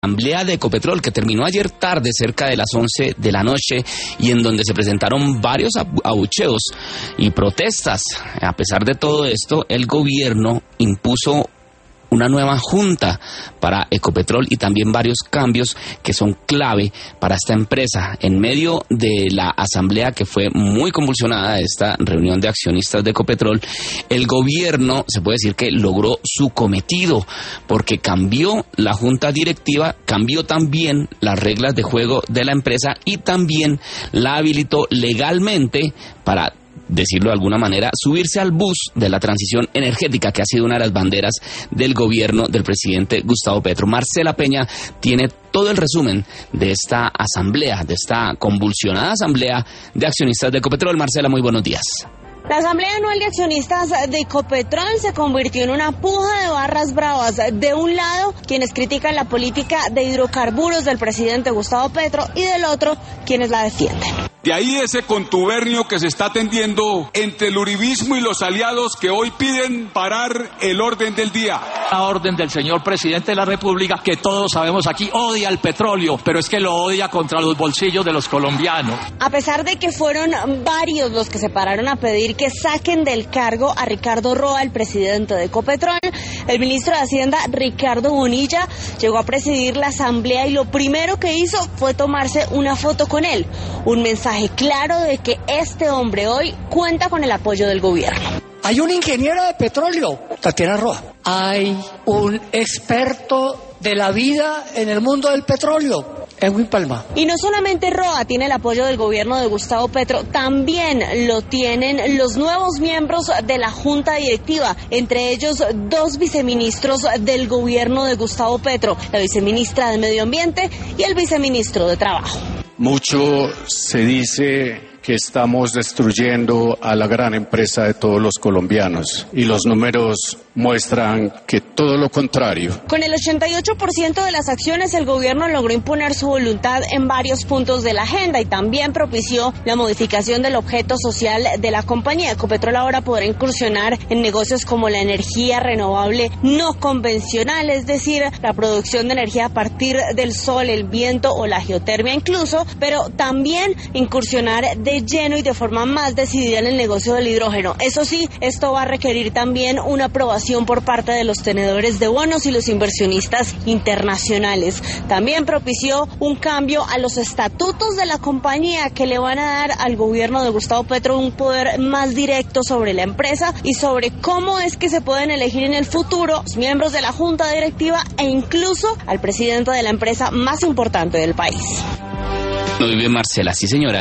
asamblea de Ecopetrol, que terminó ayer tarde, cerca de las 11 de la noche, y en donde se presentaron varios abucheos y protestas. A pesar de todo esto, el gobierno impuso una nueva junta para Ecopetrol y también varios cambios que son clave para esta empresa. En medio de la asamblea que fue muy convulsionada, esta reunión de accionistas de Ecopetrol, el gobierno se puede decir que logró su cometido, porque cambió la junta directiva, cambió también las reglas de juego de la empresa y también la habilitó legalmente para, decirlo de alguna manera, subirse al bus de la transición energética, que ha sido una de las banderas del gobierno del presidente Gustavo Petro. Marcela Peña tiene todo el resumen de esta asamblea, de esta convulsionada asamblea de accionistas de Ecopetrol. Marcela, muy buenos días. La Asamblea Anual de Accionistas de Ecopetrol se convirtió en una puja de barras bravas. De un lado, quienes critican la política de hidrocarburos del presidente Gustavo Petro, y del otro, quienes la defienden. De ahí ese contubernio que se está tendiendo entre el uribismo y los aliados que hoy piden parar el orden del día. La orden del señor presidente de la República, que todos sabemos aquí odia el petróleo, pero es que lo odia contra los bolsillos de los colombianos. A pesar de que fueron varios los que se pararon a pedir que saquen del cargo a Ricardo Roa, el presidente de Ecopetrol, el ministro de Hacienda, Ricardo Bonilla, llegó a presidir la asamblea y lo primero que hizo fue tomarse una foto con él. Un mensaje claro de que este hombre hoy cuenta con el apoyo del gobierno. Hay un ingeniero de petróleo, Tatiana Roa. Hay un experto de la vida en el mundo del petróleo, Edwin Palma. Y no solamente Roa tiene el apoyo del gobierno de Gustavo Petro, también lo tienen los nuevos miembros de la junta directiva, entre ellos 2 viceministros del gobierno de Gustavo Petro, la viceministra de Medio Ambiente y el viceministro de Trabajo. Mucho se dice que estamos destruyendo a la gran empresa de todos los colombianos, y los números muestran que todo lo contrario. Con el 88% de las acciones, el gobierno logró imponer su voluntad en varios puntos de la agenda y también propició la modificación del objeto social de la compañía. Ecopetrol ahora podrá incursionar en negocios como la energía renovable no convencional, es decir, la producción de energía a partir del sol, el viento o la geotermia incluso, pero también incursionar de lleno y de forma más decidida en el negocio del hidrógeno. Eso sí, esto va a requerir también una aprobación por parte de los tenedores de bonos y los inversionistas internacionales. También propició un cambio a los estatutos de la compañía que le van a dar al gobierno de Gustavo Petro un poder más directo sobre la empresa y sobre cómo es que se pueden elegir en el futuro los miembros de la junta directiva e incluso al presidente de la empresa más importante del país. Muy bien, Marcela, sí señora.